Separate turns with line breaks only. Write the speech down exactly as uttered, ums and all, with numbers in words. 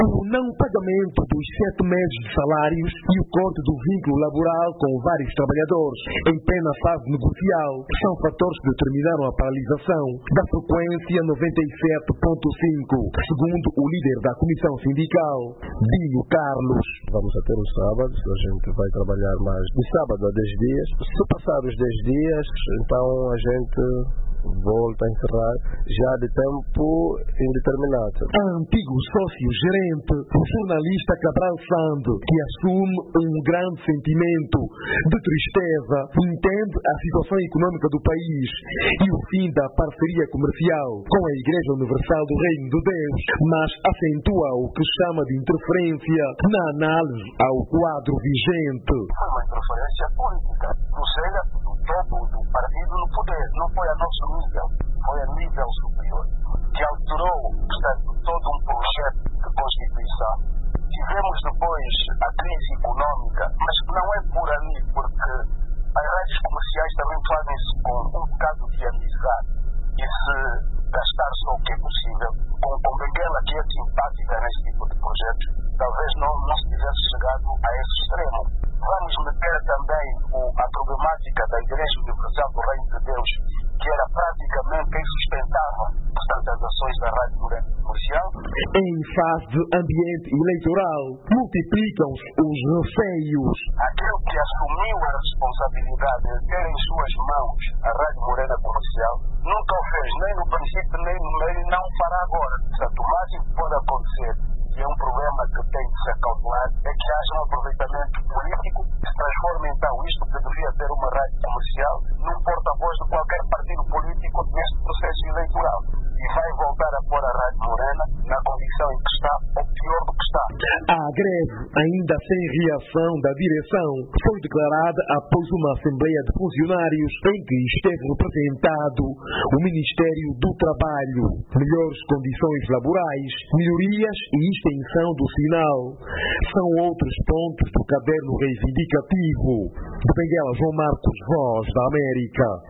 O não pagamento dos sete meses de salários e o corte do vínculo laboral com vários trabalhadores em plena fase negocial são fatores que determinaram a paralisação da frequência noventa e sete ponto cinco, segundo o líder da comissão sindical, Dinho Carlos.
Vamos a ter os sábados, a gente vai trabalhar mais de sábado a dez dias. Se passar os dez dias, então a gente volta a encerrar já de tempo indeterminado.
A antigo sócio-gerente, o jornalista Cabral Sando, que assume um grande sentimento de tristeza, entende a situação econômica do país e o fim da parceria comercial com a Igreja Universal do Reino de Deus, mas acentua o que chama de interferência na análise ao quadro vigente.
Foi uma interferência política, ou seja, do topo do partido no poder, não foi a nosso nível, foi a nível superior, que alterou, portanto, todo um projeto de Constituição. Tivemos depois a crise econômica, mas não é por ali, porque as rádios comerciais também fazem-se com um bocado de amizade, e se gastar só o que é possível, com, com Benguela, que é simpática nesse tipo de projetos, talvez não, não se tivesse chegado a esse extremo. Vamos meter também o, a problemática da Igreja Universal do Reino de Deus, que era praticamente quem sustentava, portanto, as ações da Rádio Comercial.
Em fase de ambiente eleitoral, multiplicam-se os receios.
Aquele que assumiu a responsabilidade de ter em suas mãos a Rádio Morena Comercial, nunca o fez, nem no princípio, nem no meio, e não fará agora. Portanto, o máximo que pode acontecer, e é um problema que tem de ser cautelar, é que haja um aproveitamento político que se transforme então isto que devia ser uma rádio comercial num porta-voz de qualquer partido político neste processo eleitoral. E vai voltar a pôr a Rádio Morena na condição em que está, ou pior do que está.
A greve, ainda sem reação da direção, foi declarada após uma Assembleia de Funcionários em que esteve representado o Ministério do Trabalho. Melhores condições laborais, melhorias e extensão do sinal são outros pontos do caderno reivindicativo. De Benguela, João Marcos, Voz da América.